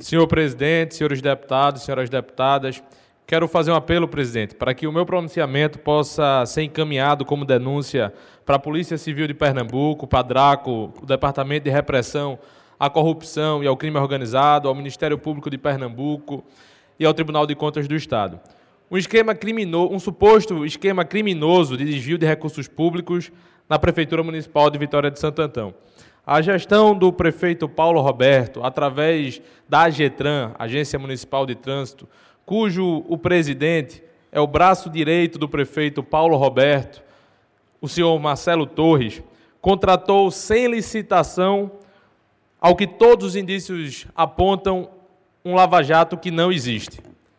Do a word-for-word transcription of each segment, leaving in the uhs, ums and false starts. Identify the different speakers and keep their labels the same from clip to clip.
Speaker 1: Senhor presidente, senhores deputados, senhoras deputadas, quero fazer um apelo, presidente, para que o meu pronunciamento possa ser encaminhado como denúncia para a Polícia Civil de Pernambuco, para a DRACO, o Departamento de Repressão à Corrupção e ao Crime Organizado, ao Ministério Público de Pernambuco e ao Tribunal de Contas do Estado. Um esquema criminoso, um suposto esquema criminoso de desvio de recursos públicos na Prefeitura Municipal de Vitória de Santo Antão. A gestão do prefeito Paulo Roberto, através da AGETRAN, Agência Municipal de Trânsito, cujo o presidente é o braço direito do prefeito Paulo Roberto, o senhor Marcelo Torres, contratou sem licitação, ao que todos os indícios apontam, um lava-jato que não existe.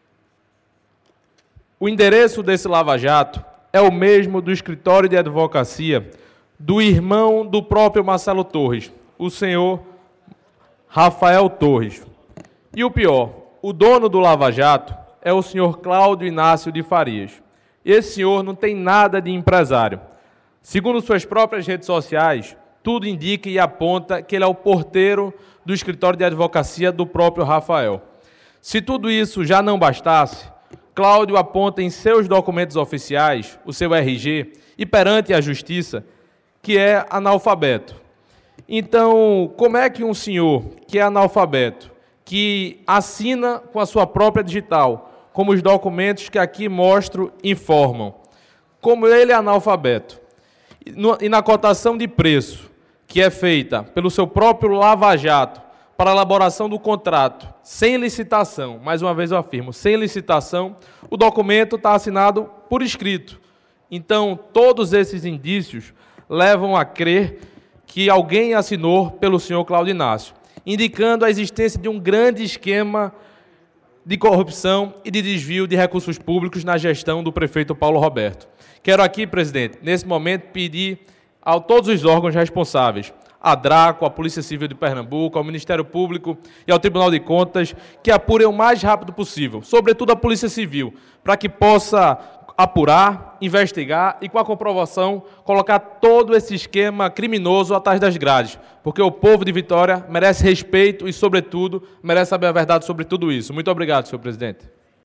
Speaker 1: O endereço desse lava-jato é o mesmo do escritório de advocacia do irmão do próprio Marcelo Torres, o senhor Rafael Torres. E o pior, o dono do Lava Jato é o senhor Cláudio Inácio de Farias. Esse senhor não tem nada de empresário. Segundo suas próprias redes sociais, tudo indica e aponta que ele é o porteiro do escritório de advocacia do próprio Rafael. Se tudo isso já não bastasse, Cláudio aponta em seus documentos oficiais, o seu R G, e perante a Justiça, que é analfabeto. Então, como é que um senhor que é analfabeto, que assina com a sua própria digital, como os documentos que aqui mostro informam, como ele é analfabeto, e na cotação de preço, que é feita pelo seu próprio lava-jato para a elaboração do contrato, sem licitação, mais uma vez eu afirmo, sem licitação, o documento está assinado por escrito. Então, todos esses indícios levam a crer que alguém assinou pelo senhor Cláudio Inácio, indicando a existência de um grande esquema de corrupção e de desvio de recursos públicos na gestão do prefeito Paulo Roberto. Quero aqui, presidente, nesse momento, pedir a todos os órgãos responsáveis, a DRACO, a Polícia Civil de Pernambuco, ao Ministério Público e ao Tribunal de Contas, que apurem o mais rápido possível, sobretudo a Polícia Civil, para que possa apurar, investigar e, com a comprovação, colocar todo esse esquema criminoso atrás das grades, porque o povo de Vitória merece respeito e, sobretudo, merece saber a verdade sobre tudo isso. Muito obrigado, senhor presidente.